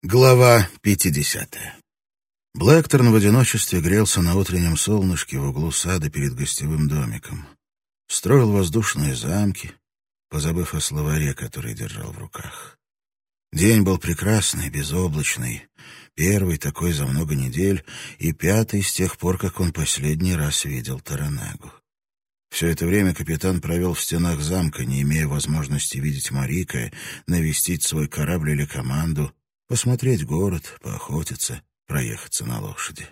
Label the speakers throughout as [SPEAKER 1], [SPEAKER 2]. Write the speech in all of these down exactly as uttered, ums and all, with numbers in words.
[SPEAKER 1] Глава пятидесятая. Блэкторн в одиночестве грелся на утреннем солнышке в углу сада перед гостевым домиком. Строил воздушные замки, позабыв о словаре, который держал в руках. День был прекрасный, безоблачный, первый такой за много недель и пятый с тех пор, как он последний раз видел Торанагу. Все это время капитан провел в стенах замка, не имея возможности видеть Марика, навестить свой корабль или команду, посмотреть город, поохотиться, проехаться на лошади.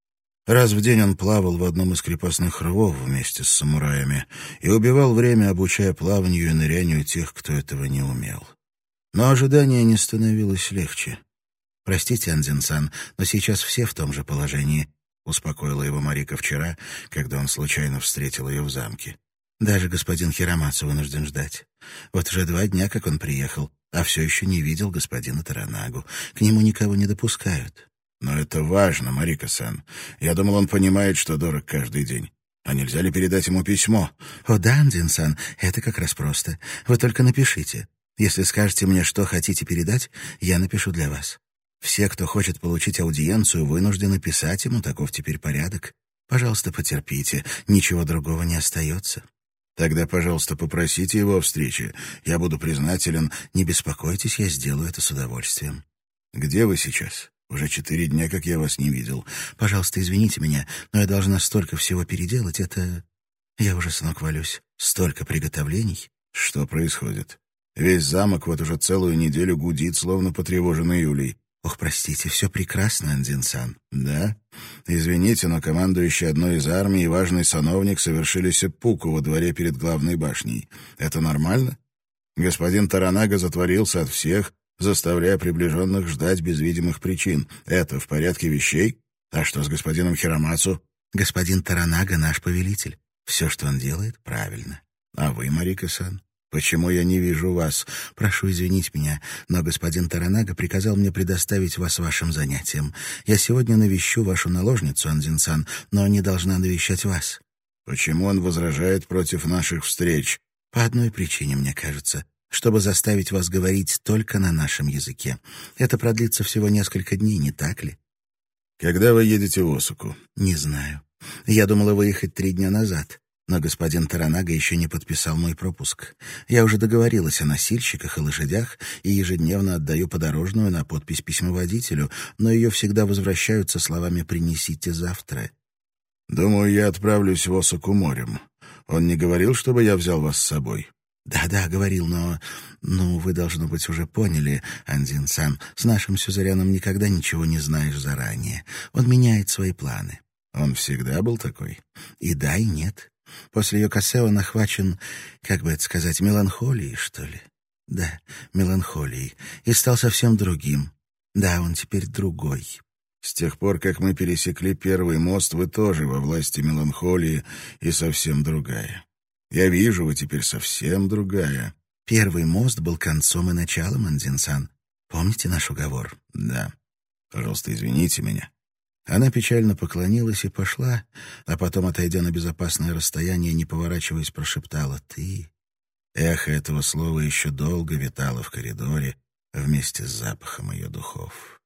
[SPEAKER 1] Раз в день он плавал в одном из крепостных рвов вместе с самураями и убивал время, обучая плаванию и нырянию тех, кто этого не умел. Но ожидание не становилось легче. «Простите, Андзин-сан, но сейчас все в том же положении», — успокоила его Марика вчера, когда он случайно встретил ее в замке. «Даже господин Хиромацу вынужден ждать. Вот уже два дня, как он приехал, а все еще не видел господина Торанагу. К нему никого не допускают».
[SPEAKER 2] «Но это важно, Марика-сан. Я думал, он понимает, что дорог каждый день. А нельзя ли передать ему письмо?»
[SPEAKER 1] «О да, Андзин-сан, это как раз просто. Вы только напишите. Если скажете мне, что хотите передать, я напишу для вас. Все, кто хочет получить аудиенцию, вынуждены писать ему, таков теперь порядок. Пожалуйста, потерпите, ничего другого не остается».
[SPEAKER 2] «Тогда, пожалуйста, попросите его о встрече. Я буду признателен».
[SPEAKER 1] «Не беспокойтесь, я сделаю это с удовольствием».
[SPEAKER 2] «Где вы сейчас? Уже четыре дня, как я вас не видел».
[SPEAKER 1] «Пожалуйста, извините меня, но я должна столько всего переделать. Это... Я уже с ног валюсь. Столько приготовлений».
[SPEAKER 2] «Что происходит? Весь замок вот уже целую неделю гудит, словно потревоженный Юлей».
[SPEAKER 1] «Ох, простите, все прекрасно, Андзин-сан».
[SPEAKER 2] «Да? Извините, но командующий одной из армий и важный сановник совершили сеппуку во дворе перед главной башней. Это нормально? Господин Торанага затворился от всех, заставляя приближенных ждать без видимых причин. Это в порядке вещей? А что с господином Хиромацу?»
[SPEAKER 1] «Господин Торанага наш повелитель. Все, что он делает, правильно».
[SPEAKER 2] «А вы, Марика-сан? Почему я не вижу вас?»
[SPEAKER 1] «Прошу извинить меня, но господин Торанага приказал мне предоставить вас вашим занятиям. Я сегодня навещу вашу наложницу, Андзин-сан, но не должна навещать вас».
[SPEAKER 2] «Почему он возражает против наших встреч?»
[SPEAKER 1] «По одной причине, мне кажется. Чтобы заставить вас говорить только на нашем языке. Это продлится всего несколько дней, не так ли?»
[SPEAKER 2] «Когда вы едете в Осаку?»
[SPEAKER 1] «Не знаю. Я думала выехать три дня назад. Но господин Торанага еще не подписал мой пропуск. Я уже договорилась о носильщиках и лошадях и ежедневно отдаю подорожную на подпись письмоводителю, но ее всегда возвращают со словами «принесите завтра».
[SPEAKER 2] «Думаю, я отправлюсь в Осаку морем. Он не говорил, чтобы я взял вас с собой?»
[SPEAKER 1] «Да-да, говорил, но... Ну, вы, должно быть, уже поняли, Андзин-сан, с нашим сюзереном никогда ничего не знаешь заранее. Он меняет свои планы».
[SPEAKER 2] «Он всегда был такой?»
[SPEAKER 1] «И да, и нет. После Йокосе он охвачен, как бы это сказать, меланхолией, что ли? Да, меланхолией. И стал совсем другим. Да, он теперь другой».
[SPEAKER 2] «С тех пор, как мы пересекли первый мост, вы тоже во власти меланхолии и совсем другая. Я вижу, вы теперь совсем другая».
[SPEAKER 1] «Первый мост был концом и началом, Андзин-сан. Помните наш уговор?»
[SPEAKER 2] «Да. Пожалуйста, извините меня».
[SPEAKER 1] Она печально поклонилась и пошла, а потом, отойдя на безопасное расстояние, не поворачиваясь, прошептала «ты». Эхо этого слова еще долго витало в коридоре вместе с запахом ее духов.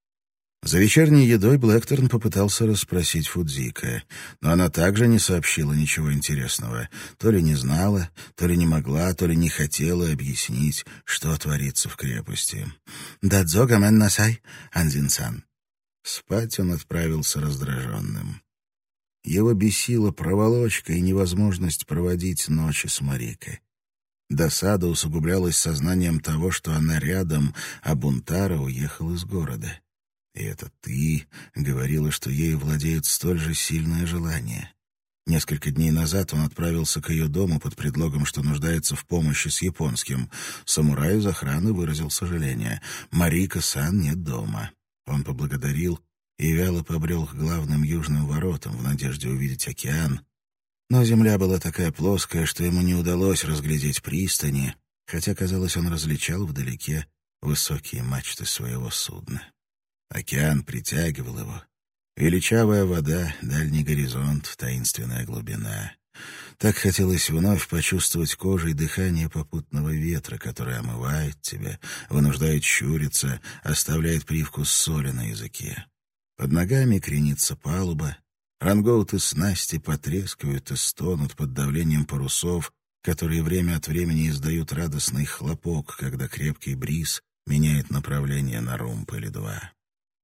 [SPEAKER 1] За вечерней едой Блэкторн попытался расспросить Фудзика, но она также не сообщила ничего интересного. То ли не знала, то ли не могла, то ли не хотела объяснить, что творится в крепости. «Дадзо гамен насай, Андзин-сан». Спать он отправился раздраженным. Его бесила проволочка и невозможность проводить ночи с Марикой. Досада усугублялась сознанием того, что она рядом, а Бунтара уехал из города. И это «ты» говорила, что ею владеет столь же сильное желание. Несколько дней назад он отправился к ее дому под предлогом, что нуждается в помощи с японским. Самурай из охраны выразил сожаление. Марика-сан нет дома. Он поблагодарил и вяло побрел к главным южным воротам в надежде увидеть океан. Но земля была такая плоская, что ему не удалось разглядеть пристани, хотя, казалось, он различал вдалеке высокие мачты своего судна. Океан притягивал его. Величавая вода, дальний горизонт, таинственная глубина. Так хотелось вновь почувствовать кожей дыхание попутного ветра, который омывает тебя, вынуждает щуриться, оставляет привкус соли на языке. Под ногами кренится палуба, рангоуты снасти потрескивают и стонут под давлением парусов, которые время от времени издают радостный хлопок, когда крепкий бриз меняет направление на румб или два.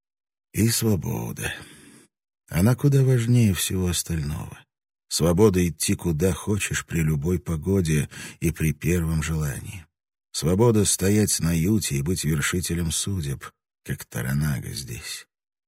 [SPEAKER 1] И свобода. Она куда важнее всего остального. Свобода идти куда хочешь при любой погоде и при первом желании. Свобода стоять на юте и быть вершителем судеб, как Торанага здесь.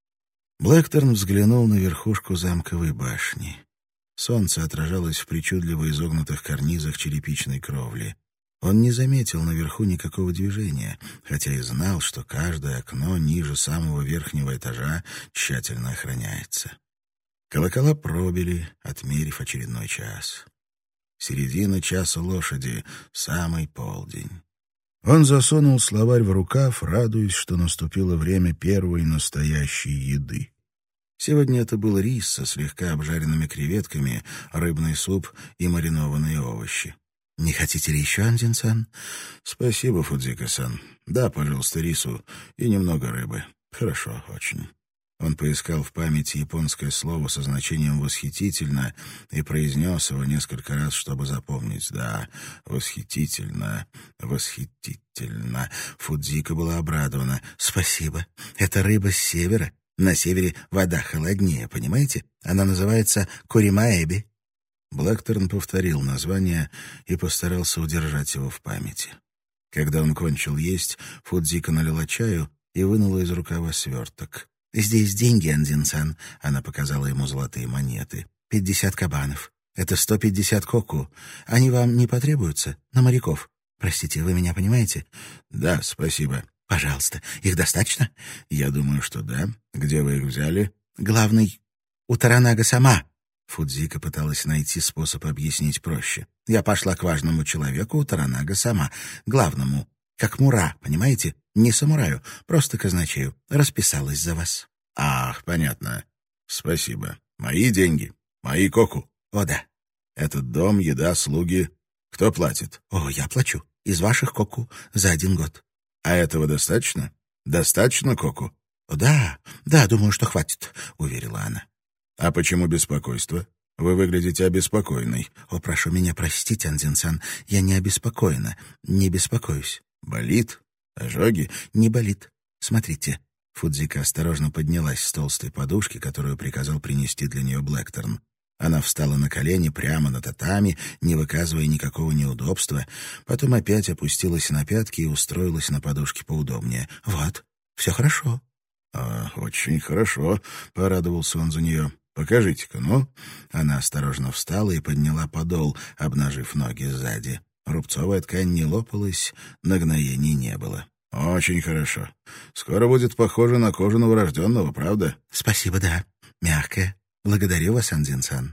[SPEAKER 1] Блэкторн взглянул на верхушку замковой башни. Солнце отражалось в причудливо изогнутых карнизах черепичной кровли. Он не заметил наверху никакого движения, хотя и знал, что каждое окно ниже самого верхнего этажа тщательно охраняется. Колокола пробили, отмерив очередной час. Середина часа лошади, самый полдень. Он засунул словарь в рукав, радуясь, что наступило время первой настоящей еды. Сегодня это был рис со слегка обжаренными креветками, рыбный суп и маринованные овощи. «Не хотите ли еще, Андин-сан?» «Спасибо, Фудзика-сан. Да, пожалуйста, рису и немного рыбы. Хорошо, очень». Он поискал в памяти японское слово со значением «восхитительно» и произнес его несколько раз, чтобы запомнить. Да, восхитительно, восхитительно. Фудзика была обрадована. «Спасибо. Это рыба с севера. На севере вода холоднее, понимаете? Она называется куримаэби». Блэкторн повторил название и постарался удержать его в памяти. Когда он кончил есть, Фудзика налила чаю и вынула из рукава сверток. «Здесь деньги, Андин-сан», — она показала ему золотые монеты. «Пятьдесят кабанов. Это сто пятьдесят коку. Они вам не потребуются? На моряков. Простите, вы меня понимаете?» «Да, спасибо». «Пожалуйста. Их достаточно?» «Я думаю, что да. Где вы их взяли?» «Главный у Торанага сама». Фудзика пыталась найти способ объяснить проще. «Я пошла к важному человеку у Торанага сама. Главному. Как Мура, понимаете? Не самураю, просто казначею. Расписалась за вас». «Ах, понятно. Спасибо. Мои деньги. Мои коку». «О, да». «Этот дом, еда, слуги. Кто платит?» «О, я плачу. Из ваших коку за один год». «А этого достаточно? Достаточно коку?» «О, да, да, думаю, что хватит», — уверила она. «А почему беспокойство? Вы выглядите обеспокоенной». «О, прошу меня простить, Андин-сан, я не обеспокоена, не беспокоюсь». «Болит? Ожоги?» «Не болит. Смотрите». Фудзика осторожно поднялась с толстой подушки, которую приказал принести для нее Блэкторн. Она встала на колени прямо на татами, не выказывая никакого неудобства, потом опять опустилась на пятки и устроилась на подушке поудобнее. «Вот, все хорошо». «А, очень хорошо», — порадовался он за нее. «Покажите-ка, ну». Она осторожно встала и подняла подол, обнажив ноги сзади. Рубцовая ткань не лопалась, нагноений не было. «Очень хорошо. Скоро будет похоже на кожу новорожденного, правда?» «Спасибо, да. Мягкая. Благодарю вас, Андин-сан».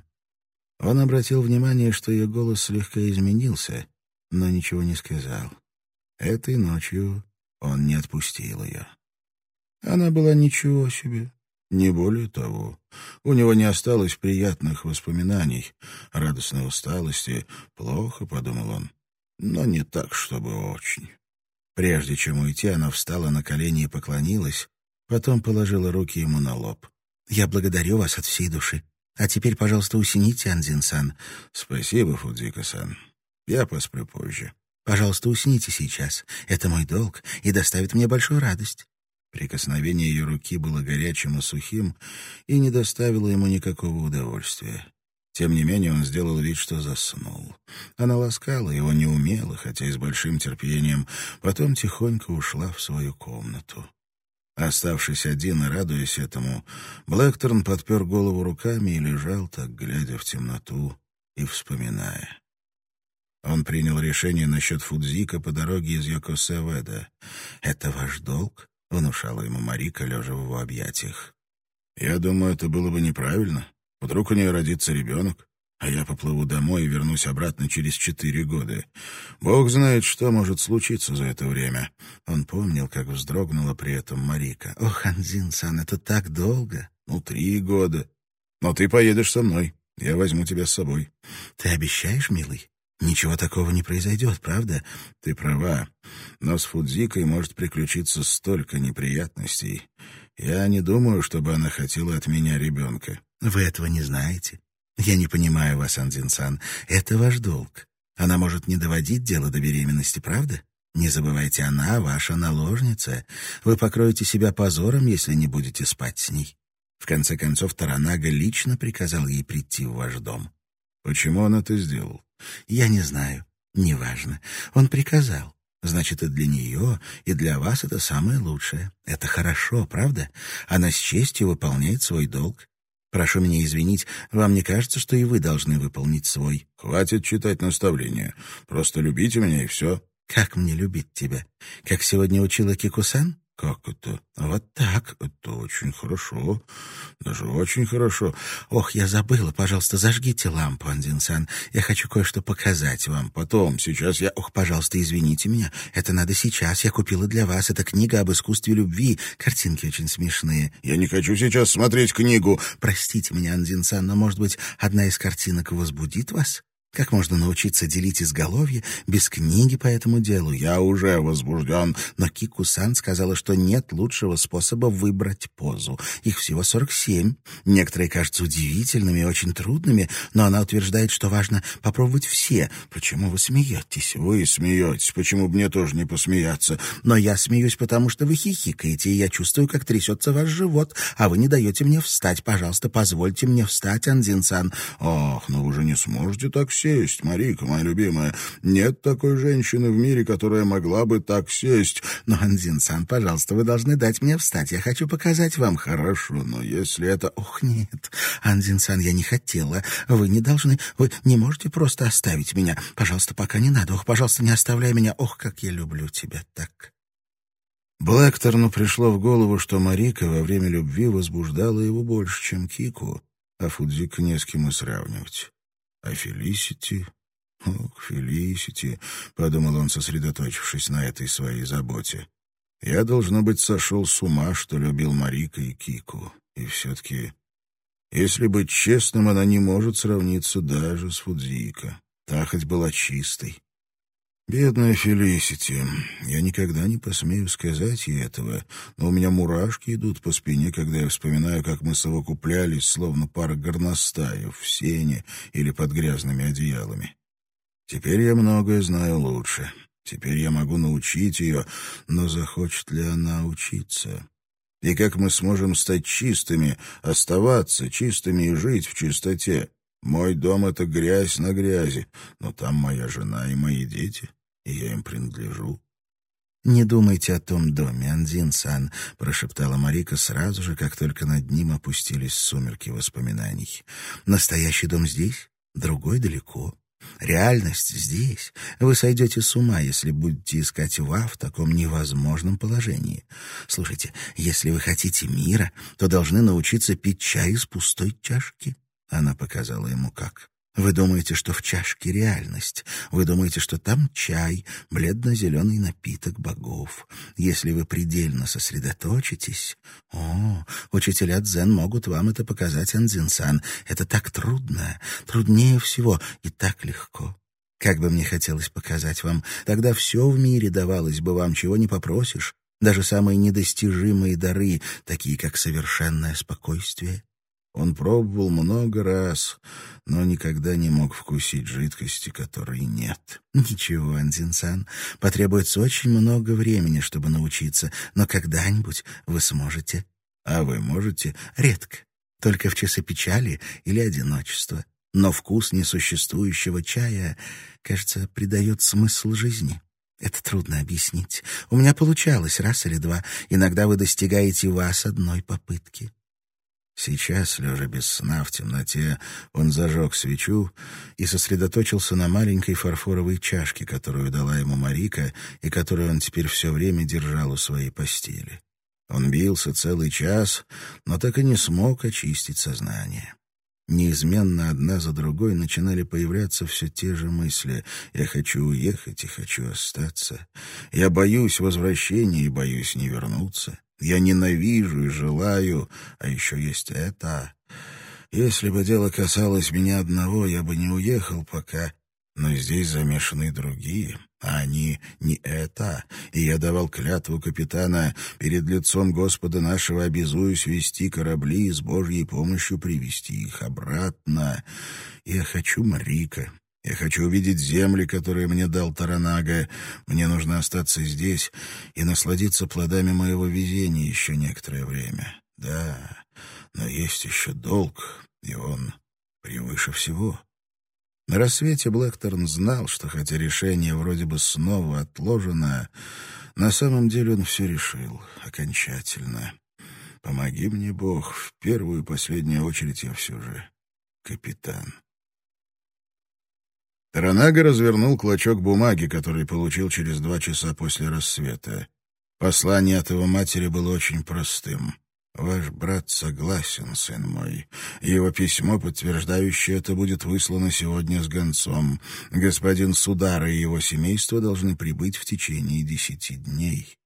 [SPEAKER 1] Он обратил внимание, что ее голос слегка изменился, но ничего не сказал. Этой ночью он не отпустил ее. Она была ничего себе, не более того. У него не осталось приятных воспоминаний, радостной усталости. «Плохо», — подумал он, — «но не так, чтобы очень». Прежде чем уйти, она встала на колени и поклонилась, потом положила руки ему на лоб. «Я благодарю вас от всей души. А теперь, пожалуйста, усните, Андин-сан». «Спасибо, Фудзика-сан. Я посплю позже». «Пожалуйста, усните сейчас. Это мой долг и доставит мне большую радость». Прикосновение ее руки было горячим и сухим и не доставило ему никакого удовольствия. Тем не менее он сделал вид, что заснул. Она ласкала его неумело, хотя и с большим терпением, потом тихонько ушла в свою комнату. Оставшись один и радуясь этому, Блэкторн подпер голову руками и лежал так, глядя в темноту и вспоминая. Он принял решение насчет Фудзика по дороге из Йокосэ-Уэда. «Это ваш долг?» — внушала ему Марика, лежа в его объятиях. «Я думаю, это было бы неправильно. Вдруг у нее родится ребенок, а я поплыву домой и вернусь обратно через четыре года. Бог знает, что может случиться за это время». Он помнил, как вздрогнула при этом Марика. «Ох, Андин-сан, это так долго!» «Ну, три года. Но ты поедешь со мной.
[SPEAKER 2] Я возьму тебя с собой».
[SPEAKER 1] «Ты обещаешь, милый? Ничего такого не произойдет, правда?»
[SPEAKER 2] «Ты права, но с Фудзикой может приключиться столько неприятностей. Я не думаю, чтобы она хотела от меня ребенка».
[SPEAKER 1] «Вы этого не знаете. Я не понимаю вас, Андзин-сан. Это ваш долг. Она может не доводить дело до беременности, правда? Не забывайте, она ваша наложница. Вы покроете себя позором, если не будете спать с ней». В конце концов, Торанага лично приказал ей прийти в ваш дом.
[SPEAKER 2] «Почему он это сделал?»
[SPEAKER 1] «Я не знаю. Неважно. Он приказал. Значит, и для нее, и для вас это самое лучшее. Это хорошо, правда? Она с честью выполняет свой долг. Прошу меня извинить, вам не кажется, что и вы должны выполнить свой?»
[SPEAKER 2] «Хватит читать наставления. Просто любите меня, и все».
[SPEAKER 1] «Как мне любить тебя? Как сегодня учила Кику-сан?»
[SPEAKER 2] «Как это?»
[SPEAKER 1] «Вот так.
[SPEAKER 2] «Это очень хорошо. Даже очень хорошо».
[SPEAKER 1] «Ох, я забыла. Пожалуйста, зажгите лампу, Андзин-сан. Я хочу кое-что показать вам.
[SPEAKER 2] Потом. Сейчас я...»
[SPEAKER 1] «Ох, пожалуйста, извините меня. Это надо сейчас. Я купила для вас. Это книга об искусстве любви. Картинки очень смешные».
[SPEAKER 2] «Я не хочу сейчас смотреть книгу».
[SPEAKER 1] «Простите меня, Андзин-сан, но, может быть, одна из картинок возбудит вас? Как можно научиться делить изголовье без книги по этому делу?»
[SPEAKER 2] «Я уже возбужден».
[SPEAKER 1] Но Кику-сан сказала, что нет лучшего способа выбрать позу. Их всего сорок семь. Некоторые кажутся удивительными и очень трудными, но она утверждает, что важно попробовать все. Почему вы смеетесь?
[SPEAKER 2] «Вы смеетесь. Почему бы мне тоже не посмеяться?»
[SPEAKER 1] «Но я смеюсь, потому что вы хихикаете, и я чувствую, как трясется ваш живот, а вы не даете мне встать. Пожалуйста, позвольте мне встать, Андзин-сан».
[SPEAKER 2] «Ах, ну вы же не сможете так сесть, Марика, моя любимая. Нет такой женщины в мире, которая могла бы так сесть».
[SPEAKER 1] «Но, Андзин-сан, пожалуйста, вы должны дать мне встать. Я хочу показать вам».
[SPEAKER 2] «Хорошо, но если это...»
[SPEAKER 1] «Ох, нет, Андзин-сан, я не хотела. Вы не должны... Вы не можете просто оставить меня. Пожалуйста, пока не надо. Ох, пожалуйста, не оставляй меня. Ох, как я люблю тебя так».
[SPEAKER 2] Блэкторну пришло в голову, что Марика во время любви возбуждала его больше, чем Кику, а Фудзика не с кем и сравнивать. А Фелисити... Ох, Фелисити, — подумал он, сосредоточившись на этой своей заботе. Я, должно быть, сошел с ума, что любил Марика и Кику. И все-таки, если быть честным, она не может сравниться даже с Фудзика. Та хоть была чистой. Бедная Фелисити. Я никогда не посмею сказать ей этого, но у меня мурашки идут по спине, когда я вспоминаю, как мы совокуплялись, словно пара горностаев в сене или под грязными одеялами. Теперь я многое знаю лучше. Теперь я могу научить ее, но захочет ли она учиться? И как мы сможем стать чистыми, оставаться чистыми и жить в чистоте? Мой дом — это грязь на грязи, но там моя жена и мои дети, и я им принадлежу.
[SPEAKER 1] «Не думайте о том доме, Андзин-сан», — прошептала Марика сразу же, как только над ним опустились сумерки воспоминаний. «Настоящий дом здесь, другой далеко. Реальность здесь. Вы сойдете с ума, если будете искать Ва в таком невозможном положении. Слушайте, если вы хотите мира, то должны научиться пить чай из пустой чашки». Она показала ему как. «Вы думаете, что в чашке реальность. Вы думаете, что там чай, бледно-зеленый напиток богов. Если вы предельно сосредоточитесь... О, учителя дзен могут вам это показать, Андзин-сан. Это так трудно, труднее всего и так легко. Как бы мне хотелось показать вам, тогда все в мире давалось бы вам, чего не попросишь, даже самые недостижимые дары, такие как совершенное спокойствие».
[SPEAKER 2] Он пробовал много раз, но никогда не мог вкусить жидкости, которой нет.
[SPEAKER 1] «Ничего, Андзин-сан, потребуется очень много времени, чтобы научиться, но когда-нибудь вы сможете».
[SPEAKER 2] «А вы можете?»
[SPEAKER 1] «Редко, только в часы печали или одиночества. Но вкус несуществующего чая, кажется, придает смысл жизни. Это трудно объяснить. У меня получалось раз или два. Иногда вы достигаете вас одной попытки».
[SPEAKER 2] Сейчас, лежа без сна в темноте, он зажег свечу и сосредоточился на маленькой фарфоровой чашке, которую дала ему Марика и которую он теперь все время держал у своей постели. Он бился целый час, но так и не смог очистить сознание. Неизменно одна за другой начинали появляться все те же мысли. «Я хочу уехать и хочу остаться. Я боюсь возвращения и боюсь не вернуться. Я ненавижу и желаю, а еще есть это.
[SPEAKER 1] Если бы дело касалось меня одного, я бы не уехал пока, но здесь замешаны и другие, а они не это. И я давал клятву капитана: перед лицом Господа нашего обязуюсь вести корабли и с Божьей помощью привести их обратно. Я хочу Марика. Я хочу увидеть земли, которые мне дал Торанага. Мне нужно остаться здесь и насладиться плодами моего везения еще некоторое время. Да, но есть еще долг, и он превыше всего. На рассвете Блэкторн знал, что хотя решение вроде бы снова отложено, на самом деле он все решил окончательно. Помоги мне, Бог, в первую и последнюю очередь я все же капитан. Торанага развернул клочок бумаги, который получил через два часа после рассвета. Послание от его матери было очень простым. «Ваш брат согласен, сын мой. Его письмо, подтверждающее это, будет выслано сегодня с гонцом. Господин Судара и его семейство должны прибыть в течение десяти дней».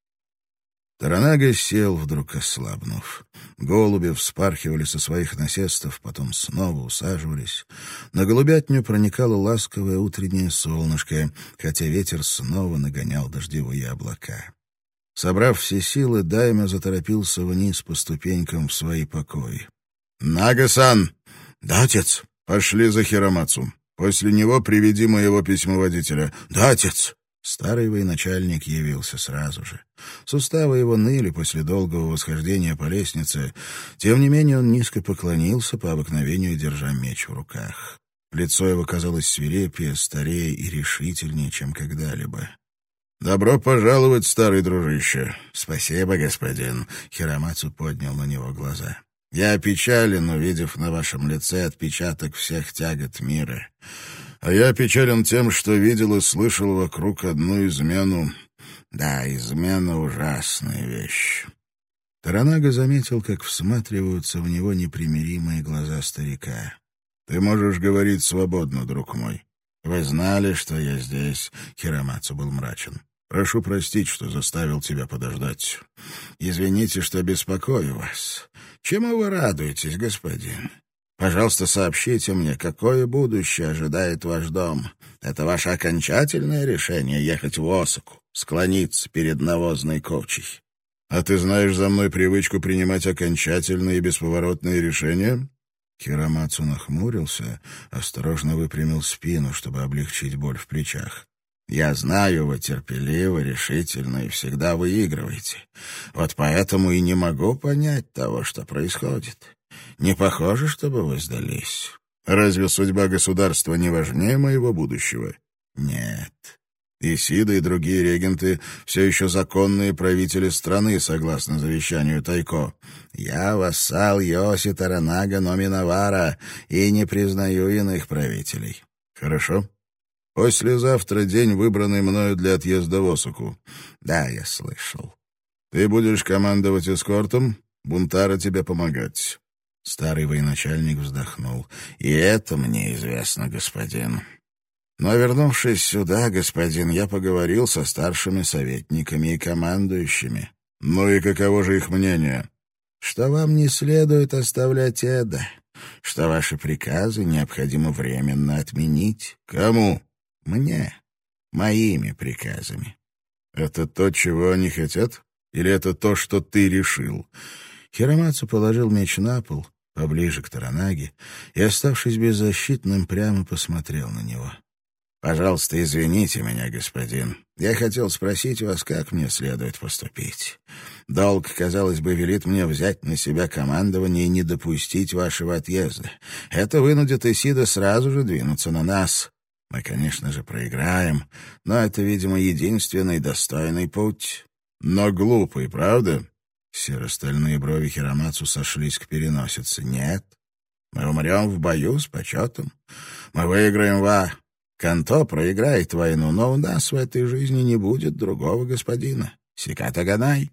[SPEAKER 1] Торанага сел, вдруг ослабнув. Голуби вспархивали со своих насестов, потом снова усаживались. На голубятню проникало ласковое утреннее солнышко, хотя ветер снова нагонял дождевые облака. Собрав все силы, Даймё заторопился вниз по ступенькам в свои покои. «Нага-сан!» «Да, отец!» «Пошли за Хиромацу. После него приведи моего письмоводителя». «Да, отец!» Старый военачальник явился сразу же. Суставы его ныли после долгого восхождения по лестнице. Тем не менее он низко поклонился, по обыкновению держа меч в руках. Лицо его казалось свирепее, старее и решительнее, чем когда-либо. «Добро пожаловать, старый дружище!» «Спасибо, господин!» Хиромацу поднял на него глаза. «Я опечален, увидев на вашем лице отпечаток всех тягот мира. А я опечален тем, что видел и слышал вокруг одну измену. Да, измена — ужасная вещь». Торанага заметил, как всматриваются в него непримиримые глаза старика. «Ты можешь говорить свободно, друг мой. Вы знали, что я здесь?» Хиромацу был мрачен. «Прошу простить, что заставил тебя подождать. Извините, что беспокою вас. Чему вы радуетесь, господин? Пожалуйста, сообщите мне, какое будущее ожидает ваш дом. Это ваше окончательное решение — ехать в Осаку, склониться перед навозной кочей. А ты знаешь за мной привычку принимать окончательные и бесповоротные решения?» Хиромацу нахмурился, осторожно выпрямил спину, чтобы облегчить боль в плечах. «Я знаю, вы терпеливы, решительны и всегда выигрываете. Вот поэтому и не могу понять того, что происходит. Не похоже, чтобы вы сдались. Разве судьба государства не важнее моего будущего? Нет. Исида и другие регенты все еще законные правители страны, согласно завещанию Тайко. Я вассал Йоси Торанага Номинавара и не признаю иных правителей». «Хорошо. Послезавтра день, выбранный мною для отъезда в Осаку». «Да, я слышал». «Ты будешь командовать эскортом, Бунтара тебе помогать». Старый военачальник вздохнул. «И это мне известно, господин. Но, вернувшись сюда, господин, я поговорил со старшими советниками и командующими». «Ну и каково же их мнение?» «Что вам не следует оставлять Эда, что ваши приказы необходимо временно отменить». «Кому?» «Мне. Моими приказами». «Это то, чего они хотят? Или это то, что ты решил?» Хиромацу положил меч на пол, поближе к Торанаге, и, оставшись беззащитным, прямо посмотрел на него. «Пожалуйста, извините меня, господин. Я хотел спросить вас, как мне следует поступить. Долг, казалось бы, велит мне взять на себя командование и не допустить вашего отъезда. Это вынудит Исида сразу же двинуться на нас. Мы, конечно же, проиграем, но это, видимо, единственный достойный путь. Но глупый, правда?» Серо-стальные брови Хиромацу сошлись к переносице. «Нет, мы умрем в бою с почетом. Мы выиграем ва. Канто проиграет войну, но у нас в этой жизни не будет другого господина. Сиката Ганай».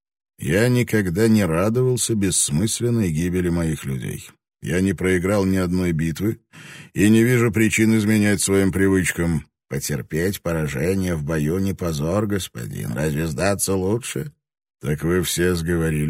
[SPEAKER 1] «Я никогда не радовался бессмысленной гибели моих людей. Я не проиграл ни одной битвы и не вижу причин изменять своим привычкам. Потерпеть поражение в бою не позор, господин. Разве сдаться лучше?» «Так вы все сговорились?»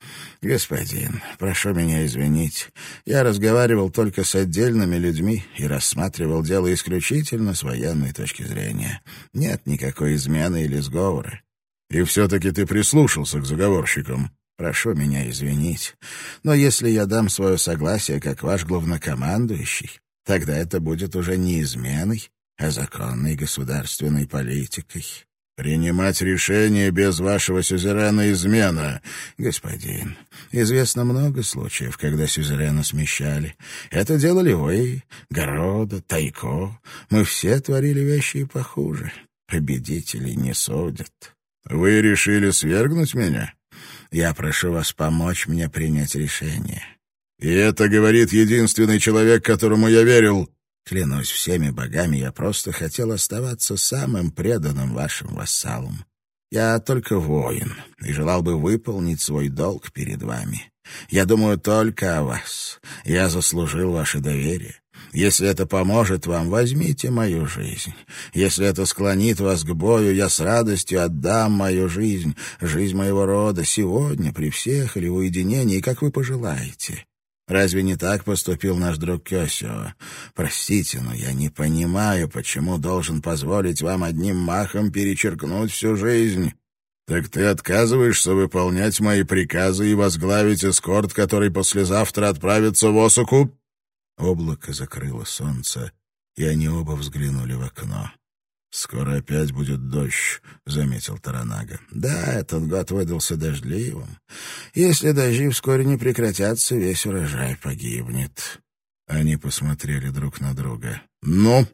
[SPEAKER 1] «Господин, прошу меня извинить. Я разговаривал только с отдельными людьми и рассматривал дело исключительно с военной точки зрения. Нет никакой измены или сговора».
[SPEAKER 2] «И все-таки ты прислушался к заговорщикам?»
[SPEAKER 1] «Прошу меня извинить. Но если я дам свое согласие как ваш главнокомандующий, тогда это будет уже не изменой, а законной государственной политикой».
[SPEAKER 2] «Принимать решения без вашего сюзерена — измена».
[SPEAKER 1] «Господин, известно много случаев, когда сюзерена смещали. Это делали вы, Города, Тайко. Мы все творили вещи и похуже. Победителей не судят».
[SPEAKER 2] «Вы решили свергнуть меня?»
[SPEAKER 1] «Я прошу вас помочь мне принять решение».
[SPEAKER 2] «И это говорит единственный человек, которому я верил».
[SPEAKER 1] «Клянусь всеми богами, я просто хотел оставаться самым преданным вашим вассалом. Я только воин и желал бы выполнить свой долг перед вами. Я думаю только о вас. Я заслужил ваше доверие. Если это поможет вам, возьмите мою жизнь. Если это склонит вас к бою, я с радостью отдам мою жизнь, жизнь моего рода, сегодня, при всех или в уединении, как вы пожелаете». Разве не так поступил наш друг Кёсио? Простите, но я не понимаю, почему должен позволить вам одним махом перечеркнуть всю жизнь».
[SPEAKER 2] «Так ты отказываешься выполнять мои приказы и возглавить эскорт, который послезавтра отправится в Осаку?»
[SPEAKER 1] Облако закрыло солнце, и они оба взглянули в окно.
[SPEAKER 2] «Скоро опять будет дождь», — заметил Торанага.
[SPEAKER 1] «Да, этот год выдался дождливым. Если дожди вскоре не прекратятся, весь урожай погибнет».
[SPEAKER 2] Они посмотрели друг на друга. «Ну?»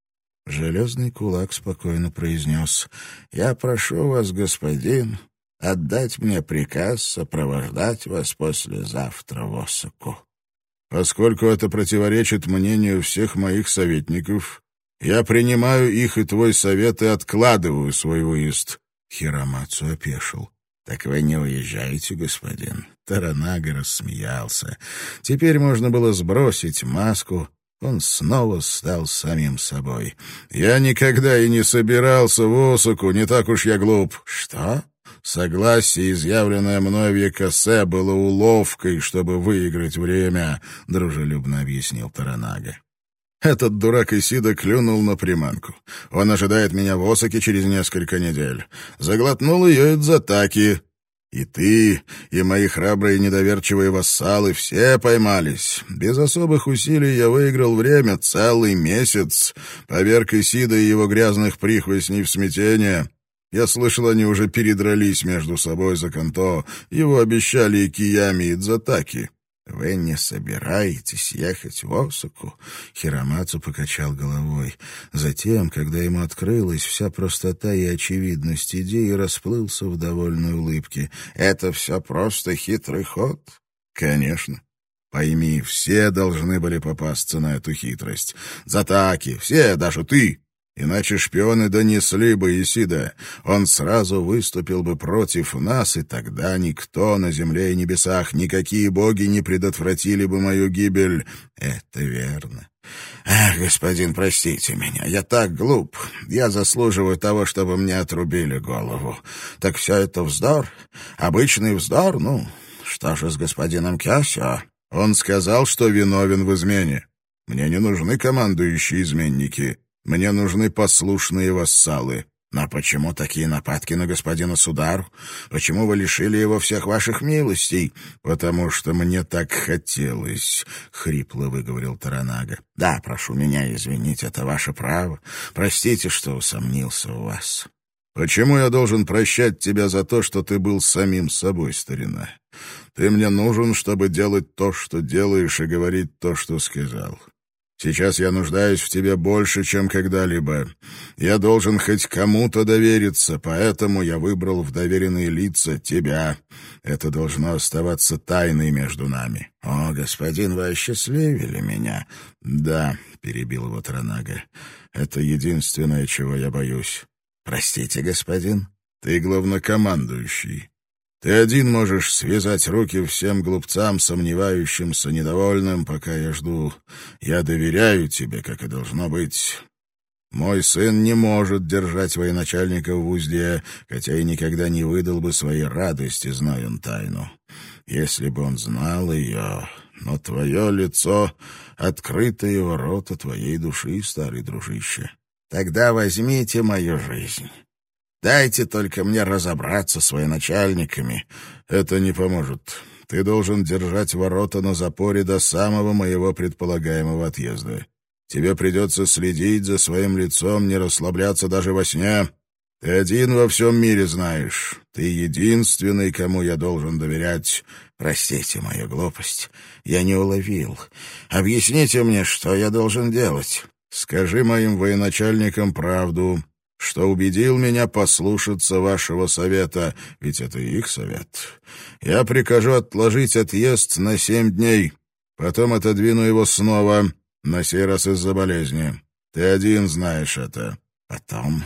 [SPEAKER 1] Железный кулак спокойно произнес: «Я прошу вас, господин, отдать мне приказ сопровождать вас послезавтра в Осаку».
[SPEAKER 2] «Поскольку это противоречит мнению всех моих советников, я принимаю их и твой совет и откладываю свой выезд».
[SPEAKER 1] Хиромацу опешил. «Так вы не уезжаете, господин?» Торанага рассмеялся. Теперь можно было сбросить маску. Он снова стал самим собой.
[SPEAKER 2] «Я никогда и не собирался в Осаку, не так уж я глуп».
[SPEAKER 1] «Что?»
[SPEAKER 2] «Согласие, изъявленное мной в Якосе, было уловкой, чтобы выиграть время», — дружелюбно объяснил Торанага. «Этот дурак Исида клюнул на приманку. Он ожидает меня в Осаке через несколько недель. Заглотнул ее из атаки. И ты, и мои храбрые недоверчивые вассалы все поймались. Без особых усилий я выиграл время целый месяц, поверг Исида и его грязных прихвостней в смятение. Я слышал, они уже передрались между собой за Канто. Его обещали и Киями, и Дзатаки».
[SPEAKER 1] «Вы не собираетесь ехать в Осаку?» Хиромацу покачал головой. Затем, когда ему открылась вся простота и очевидность идеи, расплылся в довольной улыбке. «Это все просто хитрый ход?»
[SPEAKER 2] «Конечно. Пойми, все должны были попасться на эту хитрость. Дзатаки, все, даже ты. Иначе шпионы донесли бы Исида. Он сразу выступил бы против нас, и тогда никто на земле и небесах, никакие боги не предотвратили бы мою гибель».
[SPEAKER 1] «Это верно. Ах, господин, простите меня, я так глуп. Я заслуживаю того, чтобы мне отрубили голову. Так все это вздор? Обычный вздор? Ну, что же с господином Кёсио?»
[SPEAKER 2] «Он сказал, что виновен в измене. Мне не нужны командующие изменники. Мне нужны послушные вассалы».
[SPEAKER 1] «Но почему такие нападки на господина Судару? Почему вы лишили его всех ваших милостей?»
[SPEAKER 2] «Потому что мне так хотелось», — хрипло выговорил Торанага.
[SPEAKER 1] «Да, прошу меня извинить, это ваше право. Простите, что усомнился в вас».
[SPEAKER 2] «Почему я должен прощать тебя за то, что ты был самим собой, старина? Ты мне нужен, чтобы делать то, что делаешь, и говорить то, что сказал. Сейчас я нуждаюсь в тебе больше, чем когда-либо. Я должен хоть кому-то довериться, поэтому я выбрал в доверенные лица тебя. Это должно оставаться тайной между нами».
[SPEAKER 1] «О, господин, вы осчастливили меня».
[SPEAKER 2] «Да», — перебил его Торанага, — «это единственное, чего я боюсь».
[SPEAKER 1] «Простите, господин».
[SPEAKER 2] «Ты главнокомандующий. Ты один можешь связать руки всем глупцам, сомневающимся, недовольным, пока я жду. Я доверяю тебе, как и должно быть. Мой сын не может держать военачальников в узде, хотя и никогда не выдал бы своей радости, зная он тайну. если бы он знал ее. Но твое лицо — открытые ворота твоей души, старый дружище. Тогда возьмите мою жизнь. Дайте только мне разобраться с военачальниками. Это не поможет. Ты должен держать ворота на запоре до самого моего предполагаемого отъезда. Тебе придется следить за своим лицом, не расслабляться даже во сне. Ты один во всем мире знаешь. Ты единственный, кому я должен доверять. Простите мою глупость. Я не уловил. Объясните мне, что я должен делать. Скажи моим военачальникам правду, что убедил меня послушаться вашего совета, ведь это их совет. Я прикажу отложить отъезд на семь дней, потом отодвину его снова, на сей раз из-за болезни. Ты один знаешь это. Потом...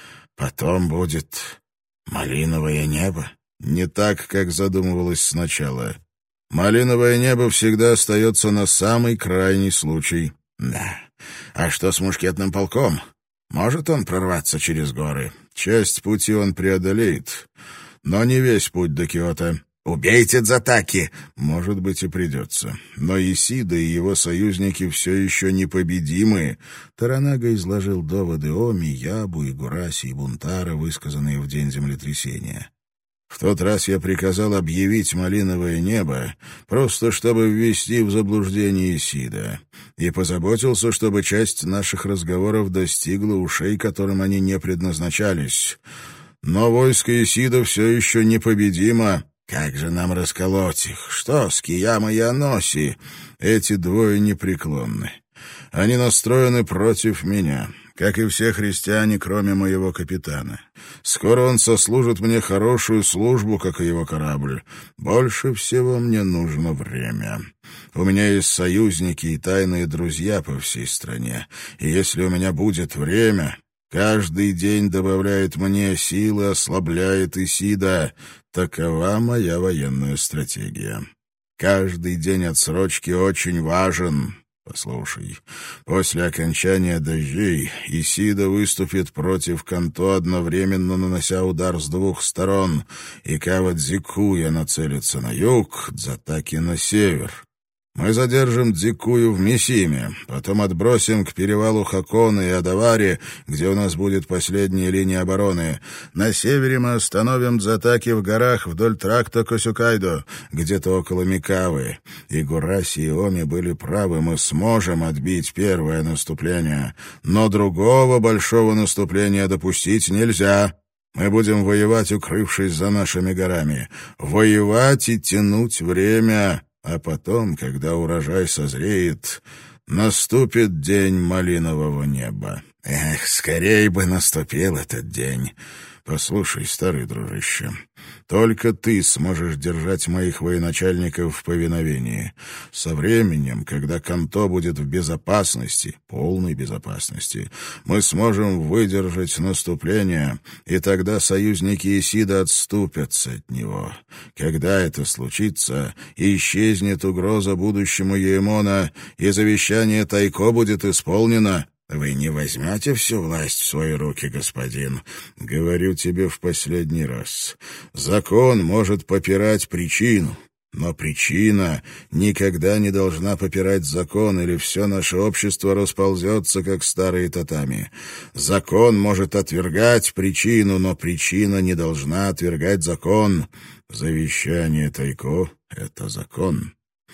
[SPEAKER 2] Потом будет малиновое небо. Не так, как задумывалось сначала. Малиновое небо всегда остается на самый крайний случай. Да. А что с мушкетным полком? Может он прорваться через горы? Часть пути он преодолеет, но не весь путь до Киото. «Убейте Дзатаки!» Может быть, и придется. Но Исида и его союзники все еще непобедимы. Торанага изложил доводы Оми, Ябу, Игураси и Бунтара, высказанные в день землетрясения. В тот раз я приказал объявить малиновое небо, просто чтобы ввести в заблуждение Исида, и позаботился, чтобы часть наших разговоров достигла ушей, которым они не предназначались. Но войско Исида все еще непобедимо. Как же нам расколоть их? Что с Кияма и Аноси? Эти двое непреклонны. Они настроены против меня, как и все христиане, кроме моего капитана. Скоро он сослужит мне хорошую службу, как и его корабль. Больше всего мне нужно время. У меня есть союзники и тайные друзья по всей стране. И если у меня будет время... Каждый день добавляет мне силы, ослабляет Исида. Такова моя военная стратегия. Каждый день отсрочки очень важен. Послушай, после окончания дождей Исида выступит против Канто, одновременно нанося удар с двух сторон, и Кава-Дзикуя нацелится на юг, Дзатаки на север. Мы задержим Дзикую в Мисиме, потом отбросим к перевалу Хакона и Адавари, где у нас будет последняя линия обороны. На севере мы остановим Дзатаки в горах вдоль тракта Косюкайдо, где-то около Микавы. Игураси и Оми были правы, мы сможем отбить первое наступление, но другого большого наступления допустить нельзя. Мы будем воевать, укрывшись за нашими горами. Воевать и тянуть время... А потом, когда урожай созреет, наступит день малинового неба. Эх, скорее бы наступил этот день. Послушай, старый дружище, только ты сможешь держать моих военачальников в повиновении. Со временем, когда Канто будет в безопасности, полной безопасности, мы сможем выдержать наступление, и тогда союзники Исида отступятся от него. Когда это случится, исчезнет угроза будущему Яэмона, и завещание Тайко будет исполнено. Вы не возьмете всю власть в свои руки, господин. Говорю тебе в последний раз. Закон может попирать причину, но причина никогда не должна попирать закон, или все наше общество расползется, как старые татами. Закон может отвергать причину, но причина не должна отвергать закон. Завещание Тайко — это закон.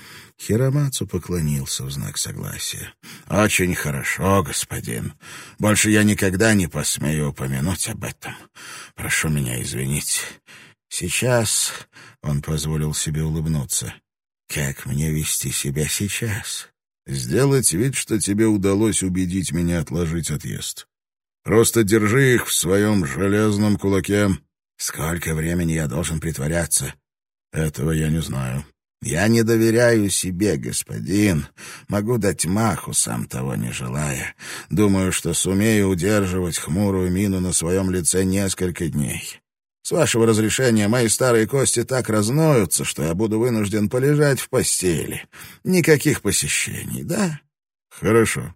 [SPEAKER 2] Хиромацу поклонился в знак согласия. «Очень хорошо, господин. Больше я никогда не посмею упомянуть об этом. Прошу меня извинить. Сейчас...» — он позволил себе улыбнуться. «Как мне вести себя сейчас?» «Сделать вид, что тебе удалось убедить меня отложить отъезд. Просто держи их в своем железном кулаке». «Сколько времени я должен притворяться?» «Этого я не знаю». «Я не доверяю себе, господин. Могу дать маху, сам того не желая. Думаю, что сумею удерживать хмурую мину на своем лице несколько дней. С вашего разрешения мои старые кости так разноются, что я буду вынужден полежать в постели. Никаких посещений, да?» «Хорошо.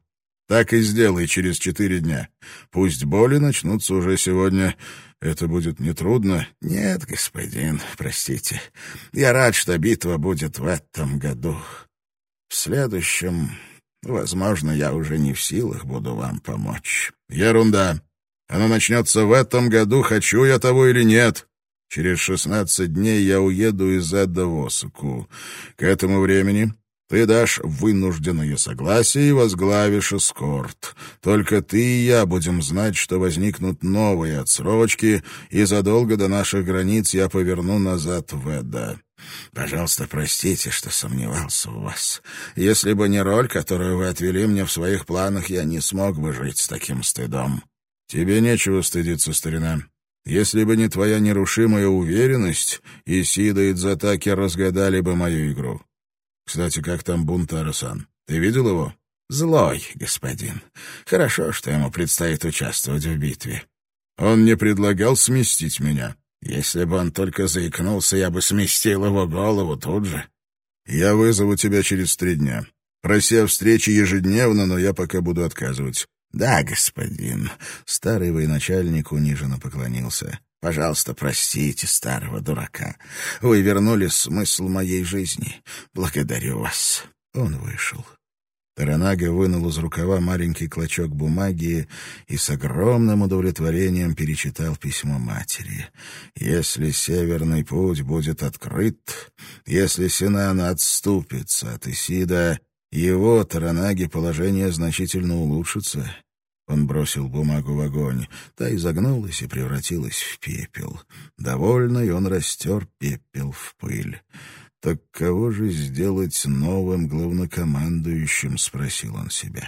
[SPEAKER 2] Так и сделай через четыре дня. Пусть боли начнутся уже сегодня. Это будет нетрудно. Нет, господин, простите. Я рад, что битва будет в этом году. В следующем, возможно, я уже не в силах буду вам помочь. Ерунда. Она начнется в этом году, хочу я того или нет. Через шестнадцать дней я уеду из Эдда в Осаку. К этому времени ты дашь вынужденное согласие и возглавишь эскорт. Только ты и я будем знать, что возникнут новые отсрочки, и задолго до наших границ я поверну назад в Эдда. Пожалуйста, простите, что сомневался в вас. Если бы не роль, которую вы отвели мне в своих планах, я не смог бы жить с таким стыдом. Тебе нечего стыдиться, старина. Если бы не твоя нерушимая уверенность, Исида и Дзатаки разгадали бы мою игру. Кстати, как там Бунтаро-сан? Ты видел его? Злой, господин. Хорошо, что ему предстоит участвовать в битве. Он не предлагал сместить меня. Если бы он только заикнулся, я бы сместил его голову тут же. Я вызову тебя через три дня. Проси о встрече ежедневно, но я пока буду отказывать. Да, господин. Старый военачальник униженно поклонился. Пожалуйста, простите старого дурака. Вы вернули смысл моей жизни. Благодарю вас. Он вышел. Торанага вынул из рукава маленький клочок бумаги и с огромным удовлетворением перечитал письмо матери. Если Северный путь будет открыт, если Синана отступится от Исида, его, Торанаги, положение значительно улучшится. Он бросил бумагу в огонь. Та изогнулась и превратилась в пепел. Довольный, он растер пепел в пыль. «Так кого же сделать новым главнокомандующим?» — спросил он себя.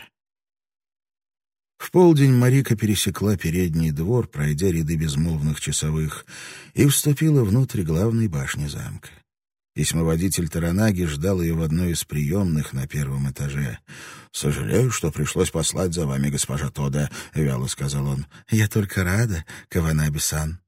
[SPEAKER 2] В полдень Марика пересекла передний двор, пройдя ряды безмолвных часовых, и вступила внутрь главной башни замка. Письмоводитель Торанаги ждал ее в одной из приемных на первом этаже. «Сожалею, что пришлось послать за вами, госпожа Тода», — вяло сказал он. «Я только рада, Каванаби-сан».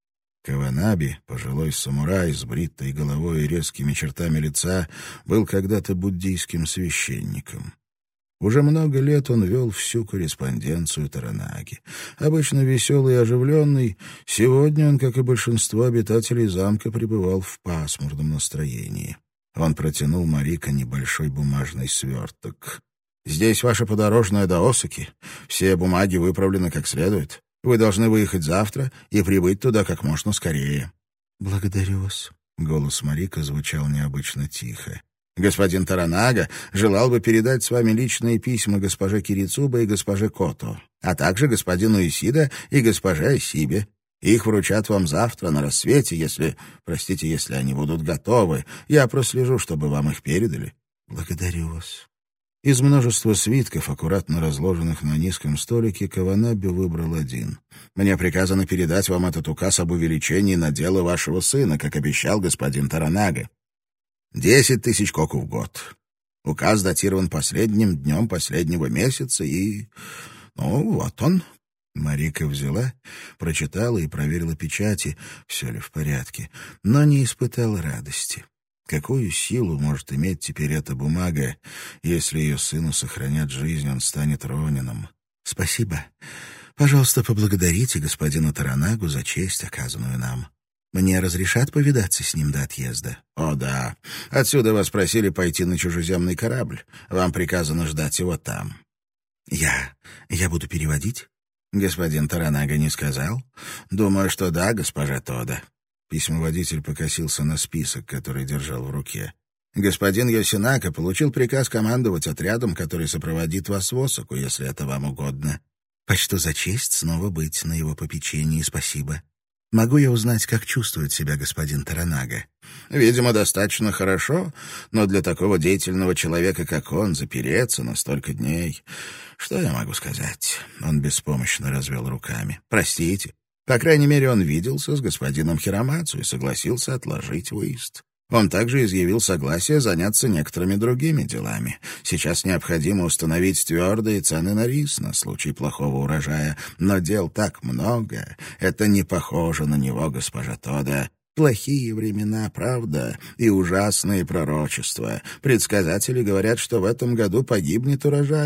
[SPEAKER 2] Каванаби, пожилой самурай с бритой головой и резкими чертами лица, был когда-то буддийским священником. Уже много лет он вел всю корреспонденцию Торанаги. Обычно веселый и оживленный, сегодня он, как и большинство обитателей замка, пребывал в пасмурном настроении. Он протянул Марико небольшой бумажный сверток. «Здесь ваша подорожная до Осаки. Все бумаги выправлены как следует. Вы должны выехать завтра и прибыть туда как можно скорее». «Благодарю вас». Голос Марико звучал необычно тихо. «Господин Торанага желал бы передать с вами личные письма госпоже Кирицуба и госпоже Кото, а также господину Исида и госпоже Асибе. Их вручат вам завтра на рассвете, если, простите, если они будут готовы. Я прослежу, чтобы вам их передали». «Благодарю вас». Из множества свитков, аккуратно разложенных на низком столике, Каванаби выбрал один. «Мне приказано передать вам этот указ об увеличении надела вашего сына, как обещал господин Торанага. Десять тысяч коку в год. Указ датирован последним днем последнего месяца, и... Ну, вот он». Марика взяла, прочитала и проверила печати, все ли в порядке, но не испытала радости. Какую силу может иметь теперь эта бумага, если ее сыну сохранят жизнь, он станет ронином? «Спасибо. Пожалуйста, поблагодарите господина Торанагу за честь, оказанную нам. Мне разрешат повидаться с ним до отъезда?» «О, да. Отсюда вас просили пойти на чужеземный корабль. Вам приказано ждать его там». «Я... я буду переводить?» «Господин Торанага не сказал?» «Думаю, что да, госпожа Тода». Письмоводитель покосился на список, который держал в руке. «Господин Йосинака получил приказ командовать отрядом, который сопроводит вас в Осаку, если это вам угодно». «Почту за честь снова быть на его попечении, спасибо. Могу я узнать, как чувствует себя господин Торанага?» «Видимо, достаточно хорошо, но для такого деятельного человека, как он, запереться на столько дней... Что я могу сказать?» Он беспомощно развел руками. «Простите. По крайней мере, он виделся с господином Хиромацу и согласился отложить выезд. Он также изъявил согласие заняться некоторыми другими делами. Сейчас необходимо установить твердые цены на рис на случай плохого урожая. Но дел так много. Это не похоже на него, госпожа Тода. Плохие времена, правда, и ужасные пророчества. Предсказатели говорят, что в этом году погибнет урожай.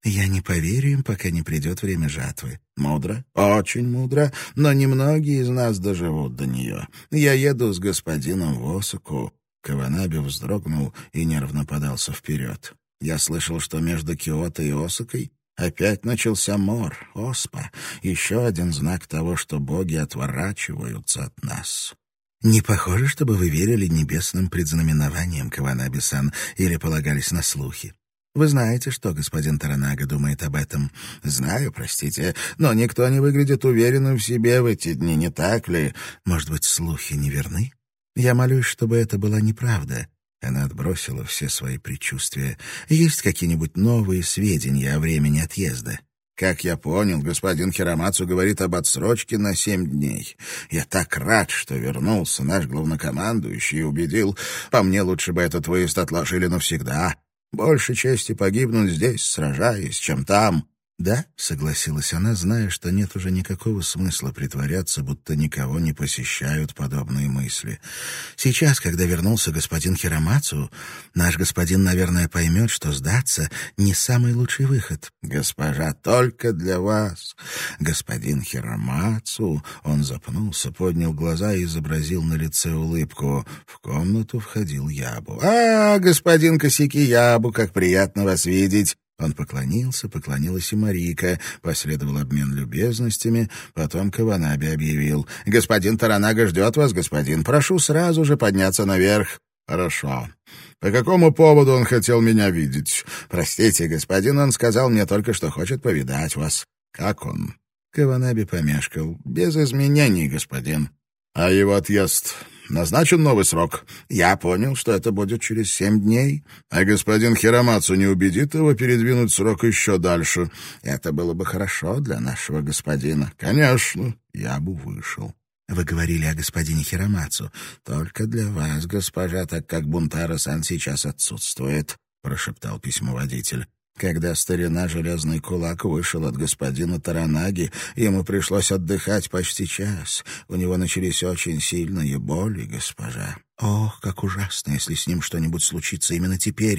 [SPEAKER 1] Я не поверю им, пока не придет время жатвы.
[SPEAKER 2] Мудро, очень мудро, но немногие из нас доживут до нее. Я еду с господином в Осаку».
[SPEAKER 1] Каванаби вздрогнул и нервно подался вперед. «Я слышал, что между Киото и Осакой опять начался мор, оспа, еще один знак того, что боги отворачиваются от нас». «Не похоже, чтобы вы верили небесным предзнаменованиям, Каванаби-сан, или полагались на слухи. Вы знаете, что господин Торанага думает об этом?»
[SPEAKER 2] «Знаю, простите, но никто не выглядит уверенным в себе в эти дни, не так ли?»
[SPEAKER 1] «Может быть, слухи не верны? Я молюсь, чтобы это была неправда». Она отбросила все свои предчувствия. «Есть какие-нибудь новые сведения о времени отъезда?»
[SPEAKER 2] «Как я понял, господин Хиромацу говорит об отсрочке на семь дней. Я так рад, что вернулся наш главнокомандующий и убедил, по мне лучше бы этот выезд отложили навсегда. Больше чести погибнуть здесь, сражаясь, чем там».
[SPEAKER 1] «Да», — согласилась она, зная, что нет уже никакого смысла притворяться, будто никого не посещают подобные мысли. «Сейчас, когда вернулся господин Хиромацу, наш господин, наверное, поймет, что сдаться — не самый лучший выход».
[SPEAKER 2] «Госпожа, только для вас. Господин Хиромацу...» Он запнулся, поднял глаза и изобразил на лице улыбку. В комнату входил Ябу. «А, господин Косяки Ябу, как приятно вас видеть!» Он поклонился, поклонилась и Марика, последовал обмен любезностями, потом Каванаби объявил: «Господин Торанага ждет вас, господин. Прошу сразу же подняться наверх». «Хорошо. По какому поводу он хотел меня видеть?» «Простите, господин, он сказал мне только, что хочет повидать вас». «Как он?»
[SPEAKER 1] Каванаби помешкал.
[SPEAKER 2] «Без изменений, господин». «А его отъезд? Назначен новый срок?» «Я понял, что это будет через семь дней». «А господин Хиромацу не убедит его передвинуть срок еще дальше?»
[SPEAKER 1] «Это было бы хорошо для нашего господина».
[SPEAKER 2] «Конечно».
[SPEAKER 1] Я бы вышел. «Вы говорили о господине Хиромацу. Только для вас, госпожа, так как Бунтаро-сан сейчас отсутствует», — прошептал письмоводитель. «Когда старина Железный Кулак вышел от господина Торанаги, ему пришлось отдыхать почти час. У него начались очень сильные боли, госпожа. Ох, как ужасно, если с ним что-нибудь случится именно теперь.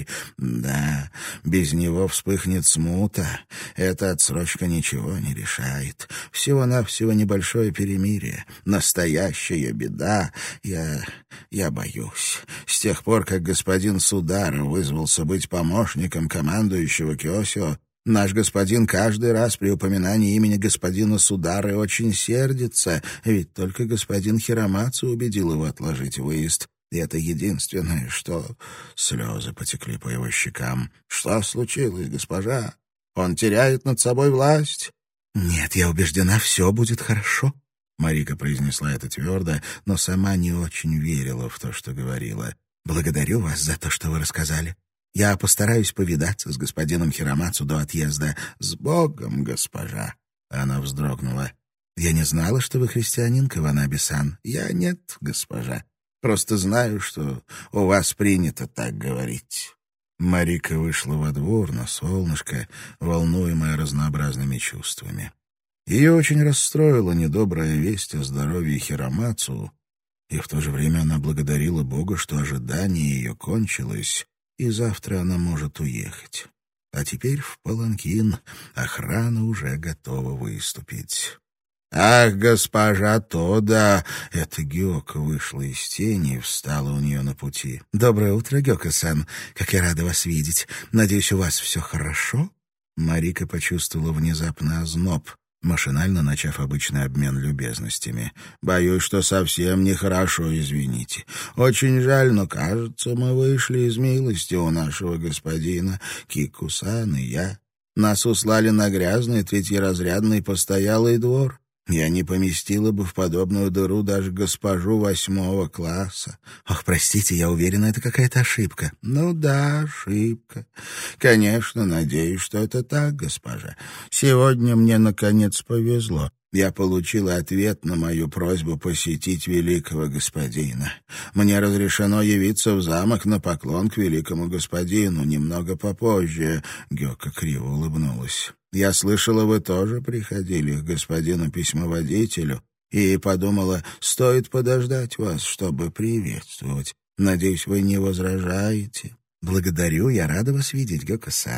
[SPEAKER 1] Да, без него вспыхнет смута. Эта отсрочка ничего не решает. Всего-навсего небольшое перемирие. Настоящая беда. Я... я боюсь. С тех пор, как господин Судара вызвался быть помощником командующего Кёсио, наш господин каждый раз при упоминании имени господина Судары очень сердится, ведь только господин Хиромацу убедил его отложить выезд. И это единственное, что...» Слезы потекли по его щекам. «Что случилось, госпожа? Он теряет над собой власть?» «Нет, я убеждена, все будет хорошо». Марика произнесла это твердо, но сама не очень верила в то, что говорила. «Благодарю вас за то, что вы рассказали. Я постараюсь повидаться с господином Хиромацу до отъезда. С Богом, госпожа!» Она вздрогнула. «Я не знала, что вы христианин, Каванаби-сан. Я нет, госпожа. Просто знаю, что у вас принято так говорить». Марика вышла во двор на солнышко, волнуемая разнообразными чувствами. Ее очень расстроила недобрая весть о здоровье Хиромацу, и в то же время она благодарила Бога, что ожидание ее кончилось, и завтра она может уехать. А теперь в паланкин, охрана уже готова выступить. «Ах, госпожа Тода!» Это Гёка вышла из тени и встала у нее на пути. «Доброе утро, Гёка-сан. Как я рада вас видеть. Надеюсь, у вас все хорошо?» Марика почувствовала внезапно озноб, машинально начав обычный обмен любезностями. «Боюсь, что совсем нехорошо, извините. Очень жаль, но, кажется, мы вышли из милости у нашего господина Кику-сан и я. Нас услали на грязный третьеразрядный постоялый двор. Я не поместила бы в подобную дыру даже госпожу восьмого класса. Ох, простите, я уверена, это какая-то ошибка». «Ну да, ошибка. Конечно, надеюсь, что это так, госпожа. Сегодня мне, наконец, повезло. Я получила ответ на мою просьбу посетить великого господина. Мне разрешено явиться в замок на поклон к великому господину немного попозже». Гёка криво улыбнулась. «Я слышала, вы тоже приходили к господину письмоводителю и подумала, стоит подождать вас, чтобы приветствовать. Надеюсь, вы не возражаете?» «Благодарю, я рада вас видеть, Гёка-сан».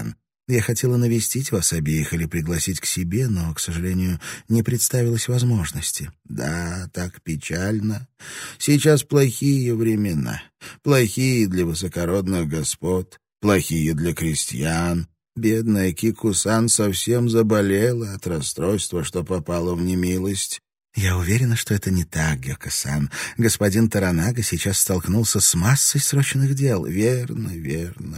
[SPEAKER 1] Я хотела навестить вас обеих или пригласить к себе, но, к сожалению, не представилось возможности».
[SPEAKER 2] «Да, так печально. Сейчас плохие времена. Плохие для высокородных господ, плохие для крестьян. Бедная Кику-сан совсем заболела от расстройства, что попала в немилость».
[SPEAKER 1] «Я уверена, что это не так, Гёко-сан. Господин Торанага сейчас столкнулся с массой срочных дел».
[SPEAKER 2] «Верно, верно.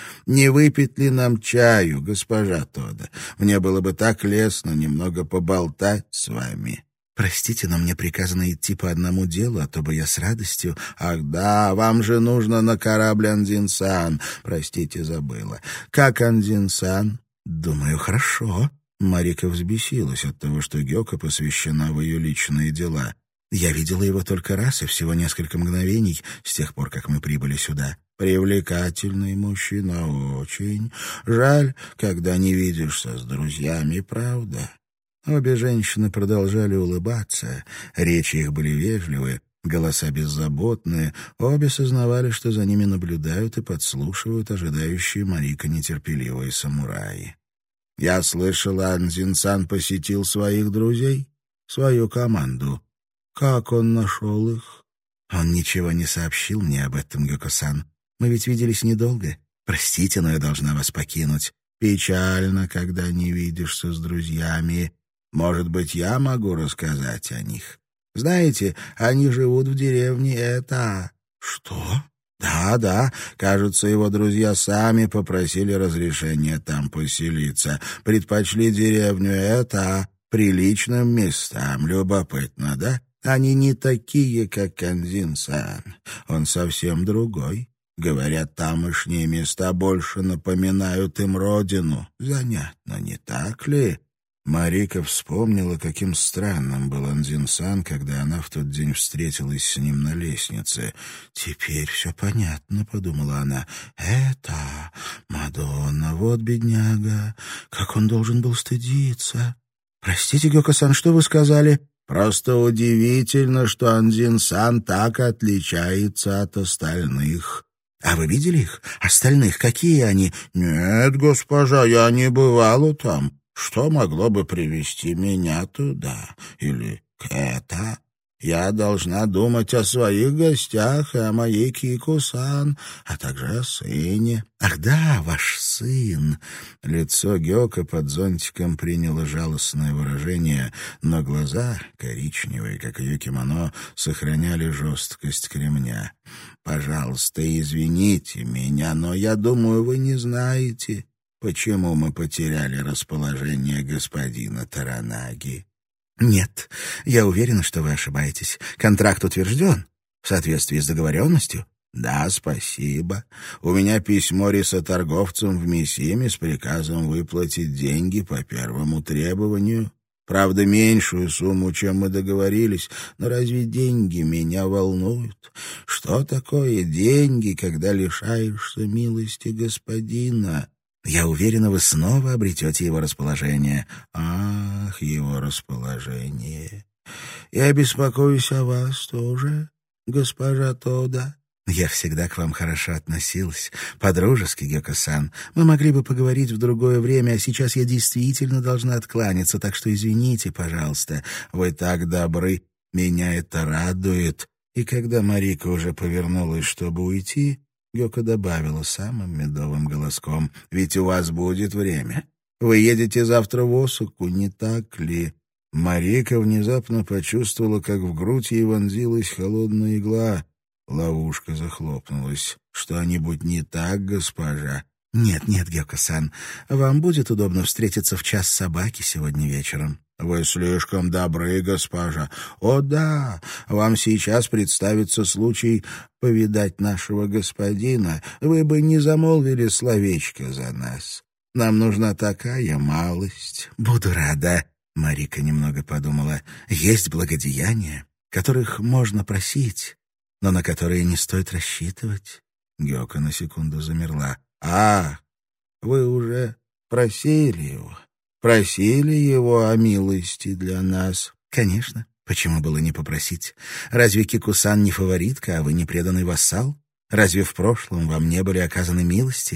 [SPEAKER 2] Не выпить ли нам чаю, госпожа Тода? Мне было бы так лестно немного поболтать с вами».
[SPEAKER 1] «Простите, но мне приказано идти по одному делу, а то бы я с радостью...»
[SPEAKER 2] «Ах да, вам же нужно на корабль Андзин-сан. Простите, забыла. Как Андзин-сан?»
[SPEAKER 1] «Думаю, хорошо».
[SPEAKER 2] Марика взбесилась от того, что Гёко посвящена в ее личные дела.
[SPEAKER 1] «Я видела его только раз и всего несколько мгновений с тех пор, как мы прибыли сюда».
[SPEAKER 2] «Привлекательный мужчина, очень. Жаль, когда не видишься с друзьями, правда?»
[SPEAKER 1] Обе женщины продолжали улыбаться, речи их были вежливые, голоса беззаботные, обе сознавали, что за ними наблюдают и подслушивают ожидающие Марика нетерпеливые самураи.
[SPEAKER 2] «Я слышала, Андзин-сан посетил своих друзей, свою команду. Как он нашел их?»
[SPEAKER 1] «Он ничего не сообщил мне об этом, Гёко-сан. Мы ведь виделись недолго. Простите, но я должна вас покинуть».
[SPEAKER 2] «Печально, когда не видишься с друзьями. Может быть, я могу рассказать о них. Знаете, они живут в деревне Эта».
[SPEAKER 1] «Что?»
[SPEAKER 2] «Да, да. Кажется, его друзья сами попросили разрешения там поселиться. Предпочли деревню Эта приличным местам. Любопытно, да? Они не такие, как Андзин-сан. Он совсем другой. Говорят, тамошние места больше напоминают им родину. Занятно, не так ли?»
[SPEAKER 1] Марика вспомнила, каким странным был Андзин-сан, когда она в тот день встретилась с ним на лестнице. «Теперь все понятно», — подумала она. «Это Мадонна, вот бедняга, как он должен был стыдиться». «Простите, Гёко-сан, что вы сказали?»
[SPEAKER 2] «Просто удивительно, что Андзин-сан так отличается от остальных».
[SPEAKER 1] «А вы видели их? Остальных? Какие они?»
[SPEAKER 2] «Нет, госпожа, я не бывала там. Что могло бы привести меня туда? Или к это? Я должна думать о своих гостях и о моей Кику-сан, а также о сыне».
[SPEAKER 1] «Ах да, ваш сын!» Лицо Гёко под зонтиком приняло жалостное выражение, но глаза, коричневые, как ее кимоно, сохраняли жесткость кремня.
[SPEAKER 2] «Пожалуйста, извините меня, но я думаю, вы не знаете, почему мы потеряли расположение господина Торанаги».
[SPEAKER 1] «Нет, я уверена, что вы ошибаетесь. Контракт утвержден в соответствии с договоренностью».
[SPEAKER 2] «Да, спасибо. У меня письмо рисоторговцам в Мисиме с приказом выплатить деньги по первому требованию. Правда, меньшую сумму, чем мы договорились, но разве деньги меня волнуют? Что такое деньги, когда лишаешься милости господина?»
[SPEAKER 1] «Я уверена, вы снова обретете его расположение».
[SPEAKER 2] «Ах, его расположение. Я беспокоюсь о вас тоже, госпожа Тода».
[SPEAKER 1] «Я всегда к вам хорошо относилась. По-дружески, Гёко-сан. Мы могли бы поговорить в другое время, а сейчас я действительно должна откланяться, так что извините, пожалуйста».
[SPEAKER 2] «Вы так добры. Меня это радует».
[SPEAKER 1] И когда Марика уже повернулась, чтобы уйти, Гёко добавила самым медовым голоском:
[SPEAKER 2] «Ведь у вас будет время. Вы едете завтра в Осаку, не так ли?»
[SPEAKER 1] Марика внезапно почувствовала, как в грудь ей вонзилась холодная игла. Ловушка захлопнулась.
[SPEAKER 2] «Что-нибудь не так, госпожа?»
[SPEAKER 1] «Нет, нет, Гёко-сан. Вам будет удобно встретиться в час собаки сегодня вечером».
[SPEAKER 2] «Вы слишком добры, госпожа. О да, вам сейчас представится случай повидать нашего господина. Вы бы не замолвили словечко за нас. Нам нужна такая малость».
[SPEAKER 1] «Буду рада», — Марика немного подумала. «Есть благодеяния, которых можно просить, но на которые не стоит рассчитывать».
[SPEAKER 2] Гёко на секунду замерла. «А, вы уже просили его?» Просили его о милости для нас?»
[SPEAKER 1] «Конечно. Почему было не попросить? Разве Кику-сан не фаворитка, а вы не преданный вассал? Разве в прошлом вам не были оказаны милости?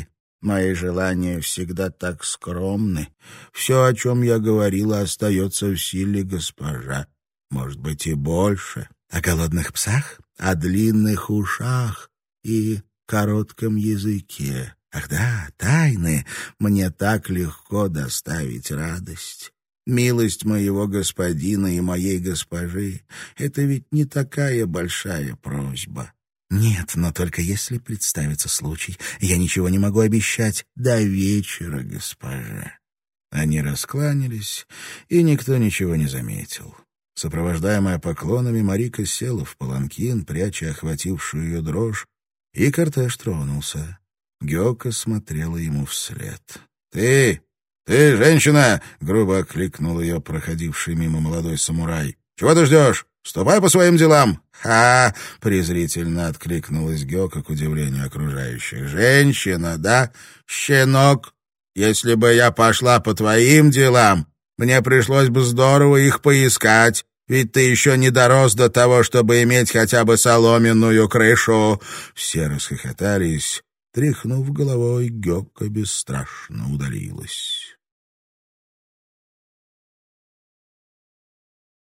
[SPEAKER 1] Мои желания всегда так скромны. Все, о чем я говорила, остается в силе, госпожа. Может быть, и больше. О голодных псах, о длинных ушах и коротком языке. Ах да, тайны. Мне так легко доставить радость. Милость моего господина и моей госпожи — это ведь не такая большая просьба. Нет, но только если представится случай. Я ничего не могу обещать. До вечера, госпожа. Они раскланялись, и никто ничего не заметил. Сопровождаемая поклонами, Марика села в паланкин, пряча охватившую ее дрожь, и кортеж тронулся. Гёка смотрела ему вслед. «Ты! Ты, женщина!» — грубо окликнул ее проходивший мимо молодой самурай. «Чего ты ждешь? Ступай по своим делам!» «Ха!» — презрительно откликнулась Гёка к удивлению окружающих. «Женщина, да? Щенок! Если бы я пошла по твоим делам, мне пришлось бы здорово их поискать, ведь ты еще не дорос до того, чтобы иметь хотя бы соломенную крышу!» Все расхохотались. Тряхнув головой, Гёка бесстрашно удалилась.